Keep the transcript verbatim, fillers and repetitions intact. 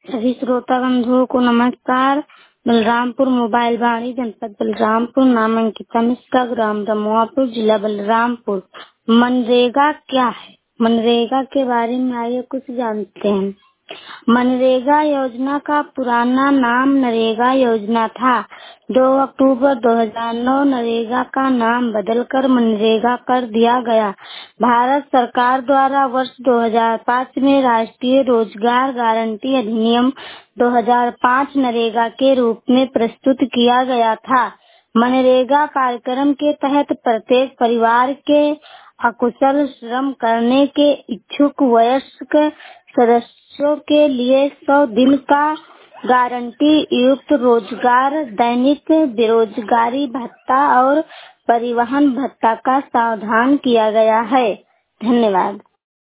सभी श्रोता बंधुओं को नमस्कार। बलरामपुर मोबाइल वाणी, जनपद बलरामपुर, नाम अंकिता मिश्रा, ग्राम रमुआपुर, जिला बलरामपुर। मनरेगा क्या है? मनरेगा के बारे में आइए कुछ जानते हैं। मनरेगा योजना का पुराना नाम नरेगा योजना था। दो अक्टूबर दो हज़ार नौ नरेगा का नाम बदलकर मनरेगा कर दिया गया। भारत सरकार द्वारा वर्ष दो हज़ार पाँच में राष्ट्रीय रोजगार गारंटी अधिनियम दो हज़ार पाँच नरेगा के रूप में प्रस्तुत किया गया था। मनरेगा कार्यक्रम के तहत प्रत्येक परिवार के अकुशल श्रम करने के इच्छुक वयस्क सदस्यों के लिए सौ दिन का गारंटी युक्त रोजगार, दैनिक बेरोजगारी भत्ता और परिवहन भत्ता का प्रावधान किया गया है। धन्यवाद।